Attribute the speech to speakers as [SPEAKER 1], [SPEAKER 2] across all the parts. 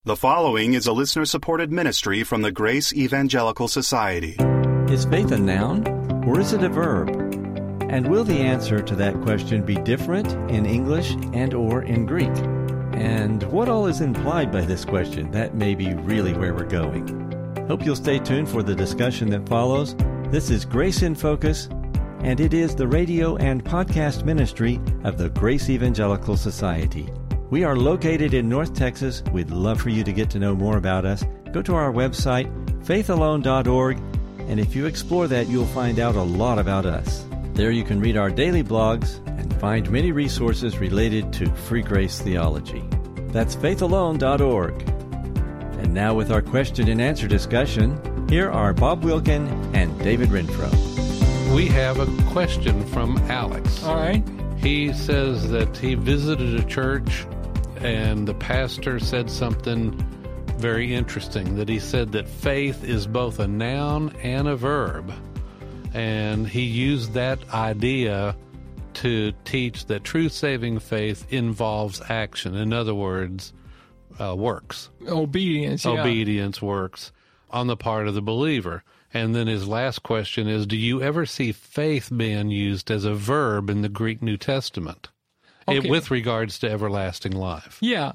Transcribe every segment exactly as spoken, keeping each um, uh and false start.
[SPEAKER 1] The following is a listener-supported ministry from the Grace Evangelical Society.
[SPEAKER 2] Is faith a noun, or is it a verb? And will the answer to that question be different in English and or in Greek? And what all is implied by this question? That may be really where we're going. Hope you'll stay tuned for the discussion that follows. This is Grace in Focus, and it is the radio and podcast ministry of the Grace Evangelical Society. We are located in North Texas. We'd love for you to get to know more about us. Go to our website, faith alone dot org, and if you explore that, you'll find out a lot about us. There you can read our daily blogs and find many resources related to free grace theology. That's faith alone dot org. And now with our question and answer discussion, here are Bob Wilkin and David Renfro.
[SPEAKER 3] We have a question from Alex.
[SPEAKER 4] All right.
[SPEAKER 3] He says that he visited a church and the pastor said something very interesting, that he said that faith is both a noun and a verb. And he used that idea to teach that true saving faith involves action. In other words, uh, works.
[SPEAKER 4] Obedience, yeah.
[SPEAKER 3] Obedience, works on the part of the believer. And then his last question is, do you ever see faith being used as a verb in the Greek New Testament
[SPEAKER 4] okay.
[SPEAKER 3] it, with regards to everlasting life?
[SPEAKER 4] Yeah.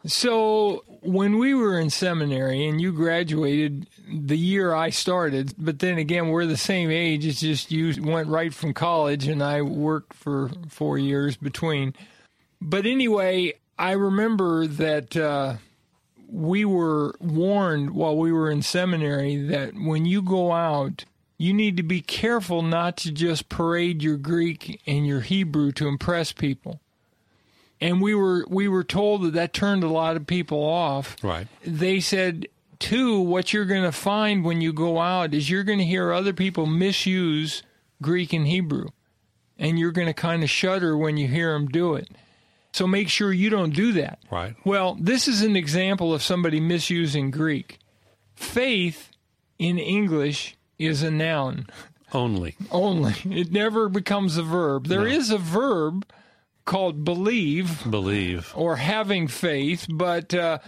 [SPEAKER 4] So when we were in seminary and you graduated the year I started, but then again, we're the same age. It's just you went right from college and I worked for four years between. But anyway, I remember that uh, we were warned while we were in seminary that when you go out, you need to be careful not to just parade your Greek and your Hebrew to impress people. And we were we were told that that turned a lot of people off.
[SPEAKER 3] Right.
[SPEAKER 4] They said, too, what you're going to find when you go out is you're going to hear other people misuse Greek and Hebrew. And you're going to kind of shudder when you hear them do it. So make sure you don't do that.
[SPEAKER 3] Right.
[SPEAKER 4] Well, this is an example of somebody misusing Greek. Faith in English is a noun.
[SPEAKER 3] Only.
[SPEAKER 4] Only. It never becomes a verb. There
[SPEAKER 3] No.
[SPEAKER 4] is a verb called believe.
[SPEAKER 3] Believe.
[SPEAKER 4] Or having faith, but uh,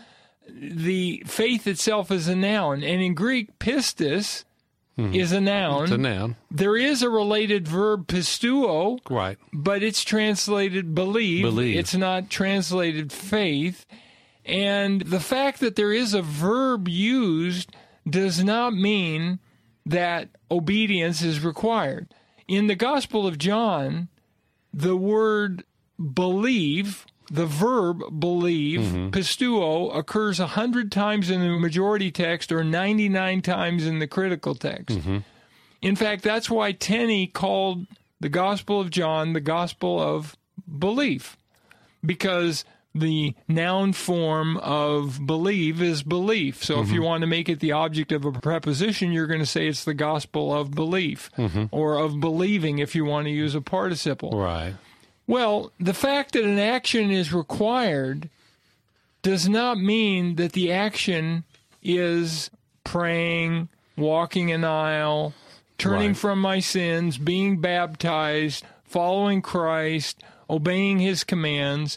[SPEAKER 4] the faith itself is a noun. And in Greek, pistis mm-hmm. is a noun.
[SPEAKER 3] It's a noun.
[SPEAKER 4] There is a related verb, pistuo.
[SPEAKER 3] Right.
[SPEAKER 4] But it's translated believe.
[SPEAKER 3] Believe.
[SPEAKER 4] It's not translated faith. And the fact that there is a verb used does not mean that obedience is required. In the Gospel of John, the word believe, the verb believe, mm-hmm. pistuo, occurs one hundred times in the majority text or ninety-nine times in the critical text. Mm-hmm. In fact, that's why Tenney called the Gospel of John the Gospel of Belief, because the noun form of believe is belief. So mm-hmm. if you want to make it the object of a preposition, you're going to say it's the Gospel of Belief, mm-hmm. or of believing if you want to use a participle.
[SPEAKER 3] Right.
[SPEAKER 4] Well, the fact that an action is required does not mean that the action is praying, walking an aisle, turning
[SPEAKER 3] right.
[SPEAKER 4] from my sins, being baptized, following Christ, obeying his commands.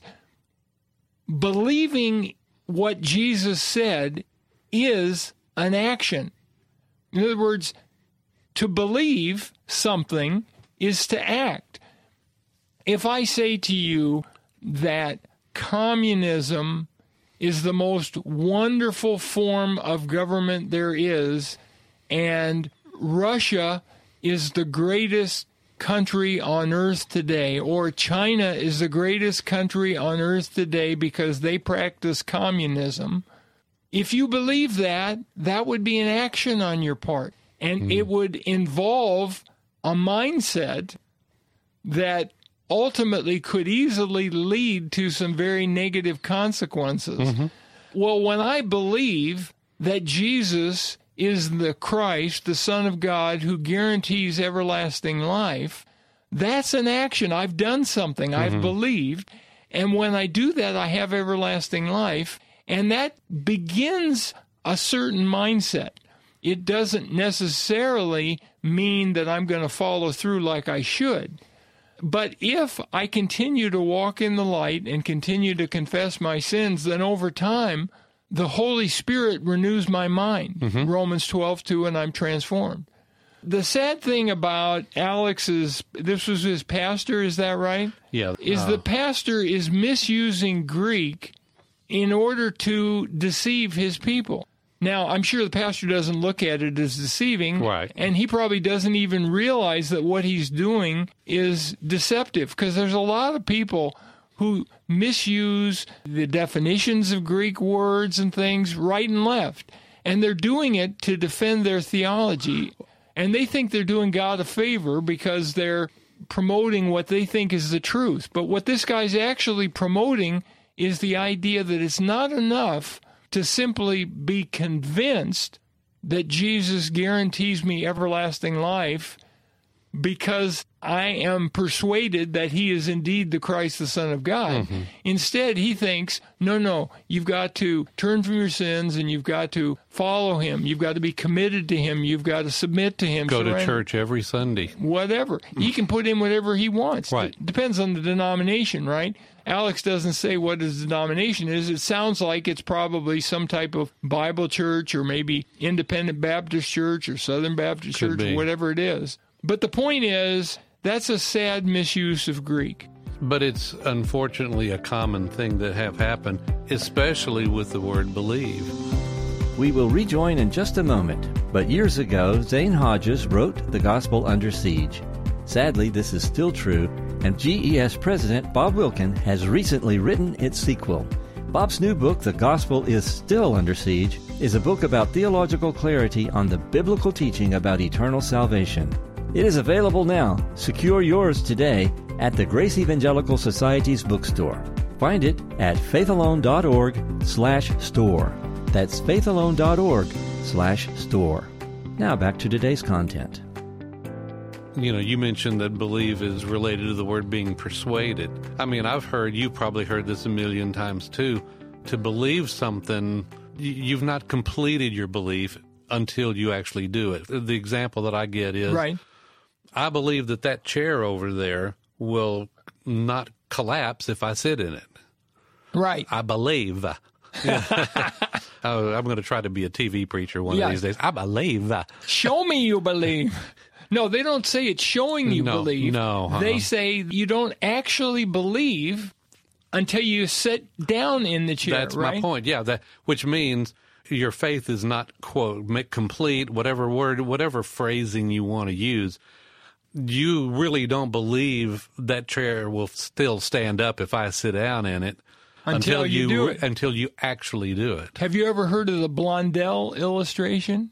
[SPEAKER 4] Believing what Jesus said is an action. In other words, to believe something is to act. If I say to you that communism is the most wonderful form of government there is, and Russia is the greatest country on earth today, or China is the greatest country on earth today because they practice communism, if you believe that, that would be an action on your part. And mm. it would involve a mindset that ultimately could easily lead to some very negative consequences. Mm-hmm. Well, when I believe that Jesus is the Christ, the Son of God, who guarantees everlasting life, that's an action. I've done something. Mm-hmm. I've believed. And when I do that, I have everlasting life. And that begins a certain mindset. It doesn't necessarily mean that I'm going to follow through like I should. But if I continue to walk in the light and continue to confess my sins, then over time, the Holy Spirit renews my mind. Mm-hmm. Romans twelve two, and I'm transformed. The sad thing about Alex's, this was his pastor, is that right?
[SPEAKER 3] Yeah.
[SPEAKER 4] Is uh, the pastor is misusing Greek in order to deceive his people. Now, I'm sure the pastor doesn't look at it as deceiving,
[SPEAKER 3] right.
[SPEAKER 4] And he probably doesn't even realize that what he's doing is deceptive, because there's a lot of people who misuse the definitions of Greek words and things right and left, and they're doing it to defend their theology, and they think they're doing God a favor because they're promoting what they think is the truth. But what this guy's actually promoting is the idea that it's not enough to simply be convinced that Jesus guarantees me everlasting life because I am persuaded that he is indeed the Christ, the Son of God. Mm-hmm. Instead, he thinks, no, no, you've got to turn from your sins and you've got to follow him. You've got to be committed to him. You've got to submit to him.
[SPEAKER 3] Go
[SPEAKER 4] surrender.
[SPEAKER 3] to church every Sunday.
[SPEAKER 4] Whatever. He can put in whatever he wants.
[SPEAKER 3] Right.
[SPEAKER 4] It depends on the denomination, right? Alex doesn't say what his denomination is. It sounds like it's probably some type of Bible church or maybe Independent Baptist Church or Southern Baptist
[SPEAKER 3] Could
[SPEAKER 4] Church
[SPEAKER 3] be.
[SPEAKER 4] or whatever it is. But the point is, that's a sad misuse of Greek.
[SPEAKER 3] But it's unfortunately a common thing that have happened, especially with the word believe.
[SPEAKER 2] We will rejoin in just a moment, but years ago, Zane Hodges wrote The Gospel Under Siege. Sadly, this is still true, and G E S President Bob Wilkin has recently written its sequel. Bob's new book, The Gospel is Still Under Siege, is a book about theological clarity on the biblical teaching about eternal salvation. It is available now. Secure yours today at the Grace Evangelical Society's bookstore. Find it at faithalone.org slash store. That's faithalone.org slash store. Now back to today's content.
[SPEAKER 3] You know, you mentioned that believe is related to the word being persuaded. I mean, I've heard, you probably heard this a million times too, to believe something, you've not completed your belief until you actually do it. The example that I get is,
[SPEAKER 4] right.
[SPEAKER 3] I believe that that chair over there will not collapse if I sit in it.
[SPEAKER 4] Right.
[SPEAKER 3] I believe. I'm going to try to be a T V preacher one
[SPEAKER 4] yeah.
[SPEAKER 3] of these days. I believe.
[SPEAKER 4] Show me you believe. No, they don't say it's showing you
[SPEAKER 3] no,
[SPEAKER 4] believe.
[SPEAKER 3] No. Uh-uh.
[SPEAKER 4] They say you don't actually believe until you sit down in the chair,
[SPEAKER 3] That's
[SPEAKER 4] right?
[SPEAKER 3] my point, yeah. That, which means your faith is not, quote, complete, whatever word, whatever phrasing you want to use. You really don't believe that chair will still stand up if I sit down in it
[SPEAKER 4] until, until you, you do it.
[SPEAKER 3] Until you actually do it.
[SPEAKER 4] Have you ever heard of the Blondel illustration?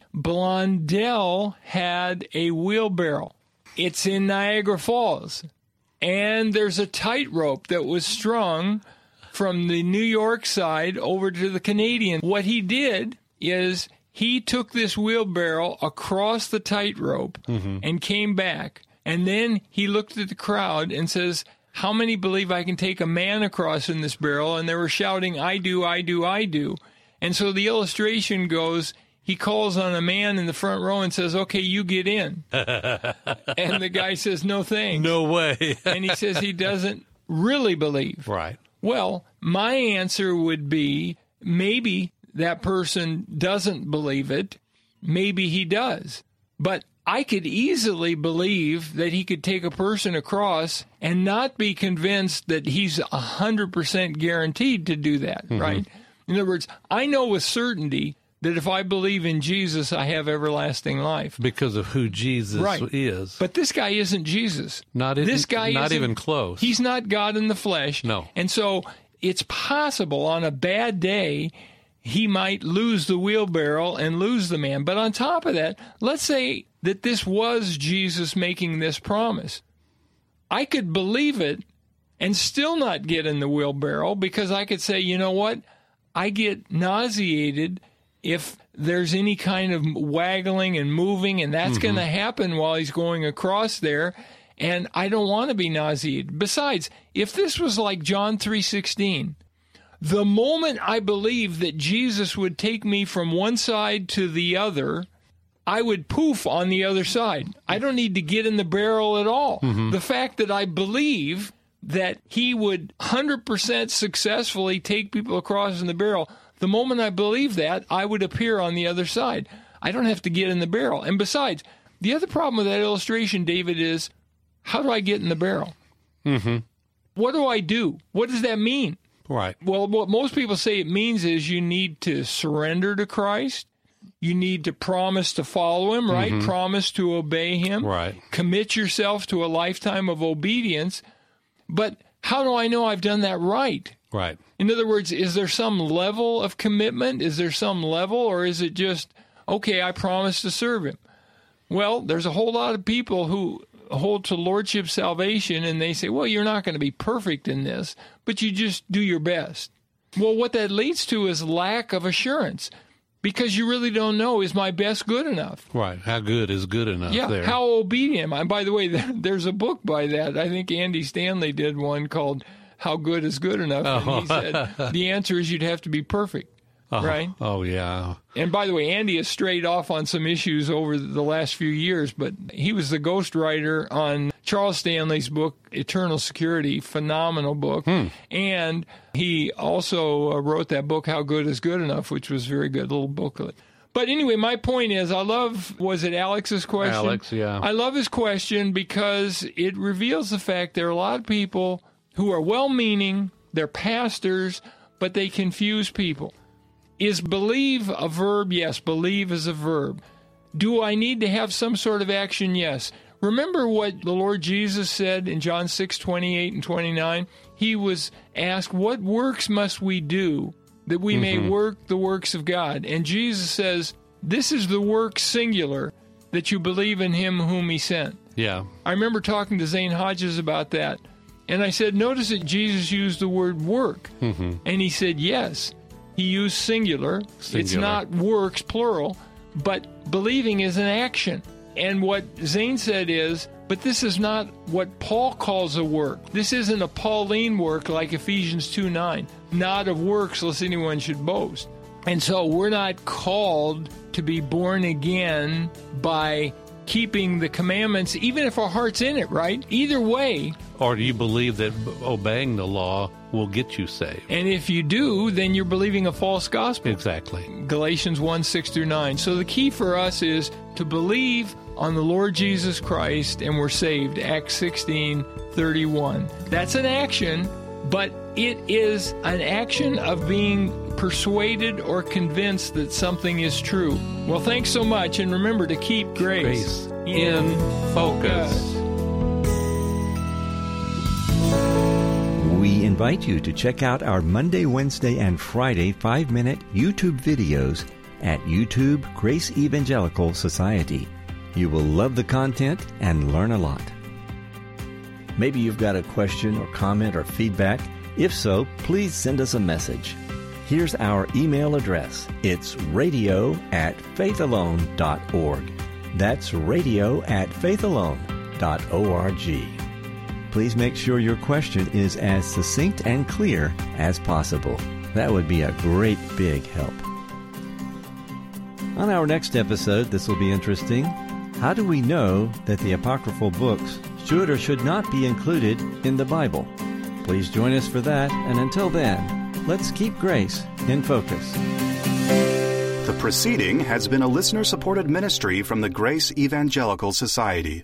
[SPEAKER 4] Blondel had a wheelbarrow. It's in Niagara Falls. And there's a tightrope that was strung from the New York side over to the Canadian. What he did is he took this wheelbarrow across the tightrope mm-hmm. and came back. And then he looked at the crowd and says, how many believe I can take a man across in this barrel? And they were shouting, I do, I do, I do. And so the illustration goes, he calls on a man in the front row and says, okay, you get in. And the guy says, no thanks.
[SPEAKER 3] No way.
[SPEAKER 4] And he says he doesn't really believe.
[SPEAKER 3] Right.
[SPEAKER 4] Well, my answer would be maybe that person doesn't believe it. Maybe he does. But I could easily believe that he could take a person across and not be convinced that he's one hundred percent guaranteed to do that, mm-hmm. right? In other words, I know with certainty that if I believe in Jesus, I have everlasting life.
[SPEAKER 3] Because of who Jesus
[SPEAKER 4] right.
[SPEAKER 3] is.
[SPEAKER 4] But this guy isn't Jesus.
[SPEAKER 3] Not, in,
[SPEAKER 4] this guy
[SPEAKER 3] not
[SPEAKER 4] isn't,
[SPEAKER 3] even close.
[SPEAKER 4] He's not God in the flesh.
[SPEAKER 3] No.
[SPEAKER 4] And so it's possible on a bad day he might lose the wheelbarrow and lose the man. But on top of that, let's say that this was Jesus making this promise. I could believe it and still not get in the wheelbarrow because I could say, you know what? I get nauseated if there's any kind of waggling and moving, and that's mm-hmm. going to happen while he's going across there, and I don't want to be nauseated. Besides, if this was like John three sixteen, the moment I believed that Jesus would take me from one side to the other, I would poof on the other side. I don't need to get in the barrel at all. Mm-hmm. The fact that I believe that he would one hundred percent successfully take people across in the barrel, the moment I believe that, I would appear on the other side. I don't have to get in the barrel. And besides, the other problem with that illustration, David, is how do I get in the barrel?
[SPEAKER 3] Mm-hmm.
[SPEAKER 4] What do I do? What does that mean?
[SPEAKER 3] Right.
[SPEAKER 4] Well, what most people say it means is you need to surrender to Christ. You need to promise to follow him, right? Mm-hmm. Promise to obey him.
[SPEAKER 3] Right.
[SPEAKER 4] Commit yourself to a lifetime of obedience. But how do I know I've done that right?
[SPEAKER 3] Right.
[SPEAKER 4] In other words, is there some level of commitment? Is there some level, or is it just, okay, I promise to serve him? Well, there's a whole lot of people who hold to lordship salvation, and they say, well, you're not going to be perfect in this, but you just do your best. Well, what that leads to is lack of assurance, because you really don't know, is my best good enough?
[SPEAKER 3] Right. How good is good enough
[SPEAKER 4] yeah,
[SPEAKER 3] there?
[SPEAKER 4] How obedient am I? And by the way, there's a book by that. I think Andy Stanley did one called How Good is Good Enough, and
[SPEAKER 3] oh.
[SPEAKER 4] he said the answer is you'd have to be perfect.
[SPEAKER 3] Oh,
[SPEAKER 4] right?
[SPEAKER 3] Oh, yeah.
[SPEAKER 4] And by the way, Andy has strayed off on some issues over the last few years, but he was the ghostwriter on Charles Stanley's book, Eternal Security, phenomenal book.
[SPEAKER 3] Hmm.
[SPEAKER 4] And he also uh, wrote that book, How Good is Good Enough, which was very good, little booklet. But anyway, my point is, I love, was it Alex's question?
[SPEAKER 3] Alex, yeah.
[SPEAKER 4] I love his question because it reveals the fact there are a lot of people who are well-meaning, they're pastors, but they confuse people. Is believe a verb? Yes, believe is a verb. Do I need to have some sort of action? Yes. Remember what the Lord Jesus said in John six, twenty-eight and twenty-nine? He was asked, what works must we do that we mm-hmm. may work the works of God? And Jesus says, this is the work singular, that you believe in him whom he sent.
[SPEAKER 3] Yeah.
[SPEAKER 4] I remember talking to Zane Hodges about that. And I said, notice that Jesus used the word work.
[SPEAKER 3] Mm-hmm.
[SPEAKER 4] And he said, yes. He used singular. singular. It's not works, plural, but believing is an action. And what Zane said is, but this is not what Paul calls a work. This isn't a Pauline work like Ephesians two nine, not of works lest anyone should boast. And so we're not called to be born again by keeping the commandments, even if our heart's in it, right? Either way.
[SPEAKER 3] Or do you believe that obeying the law will get you saved?
[SPEAKER 4] And if you do, then you're believing a false gospel.
[SPEAKER 3] Exactly.
[SPEAKER 4] Galatians one, six through nine. So the key for us is to believe on the Lord Jesus Christ and we're saved. Acts sixteen, thirty-one. That's an action, but it is an action of being persuaded or convinced that something is true. Well, thanks so much, and remember to keep grace,
[SPEAKER 3] grace in, in focus. focus.
[SPEAKER 2] We invite you to check out our Monday, Wednesday, and Friday five-minute YouTube videos at YouTube Grace Evangelical Society. You will love the content and learn a lot. Maybe you've got a question or comment or feedback. If so, please send us a message. Here's our email address. It's radio at faithalone dot org. That's radio at faithalone dot org. Please make sure your question is as succinct and clear as possible. That would be a great big help. On our next episode, this will be interesting. How do we know that the apocryphal books should or should not be included in the Bible? Please join us for that, and until then, let's keep grace in focus.
[SPEAKER 1] The proceeding has been a listener-supported ministry from the Grace Evangelical Society.